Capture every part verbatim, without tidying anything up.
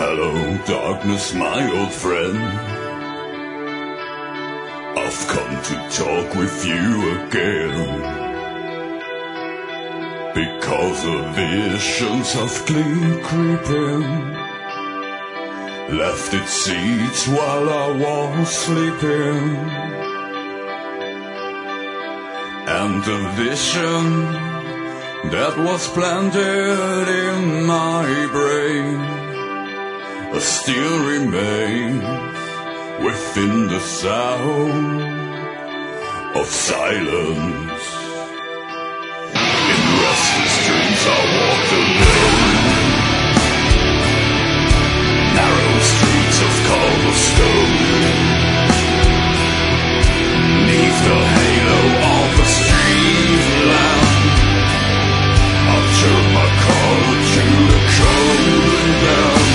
Hello, darkness, my old friend. I've come to talk with you again, because the visions softly creeping left its seeds while I was sleeping. And the vision that was planted in my brain still remains within the sound of silence. In restless dreams I walked alone, narrow streets of cobblestone, neath the halo of a street lamp. I turned my collar to the cold down,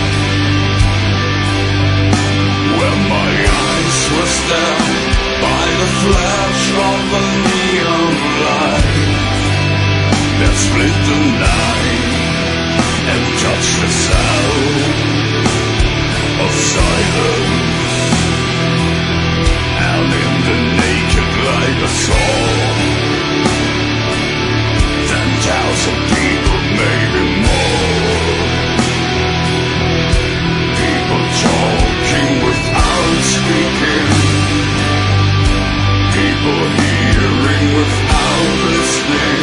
where my eyes were stabbed by the flash of a neon light that split the night and touched the sound of silence. And in the naked light I saw ten thousand people, maybe more. People talking without speaking, people hearing without listening,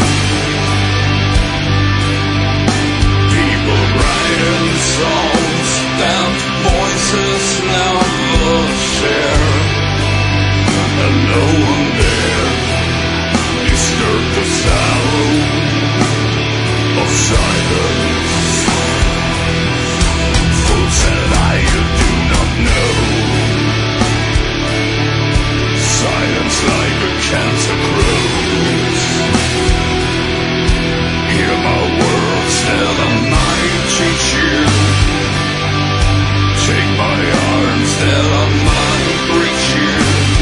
people writing songs that voices never share, and no one there disturbed the sound of silence. Fools and I, you do not know, silence like a cancer grows. Hear my words that I might teach you, take my arms that I might reach you.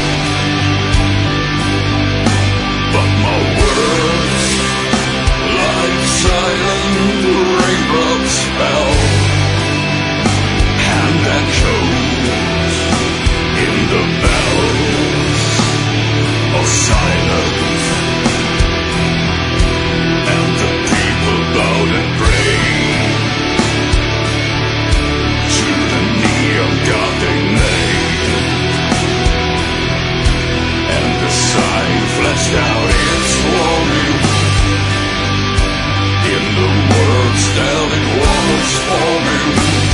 But my words, like silent raindrops, fell and echoed in the bells of silence. And the people bowed and prayed to the neon god they made, and the sign fleshed out its warning in the words that it was forming.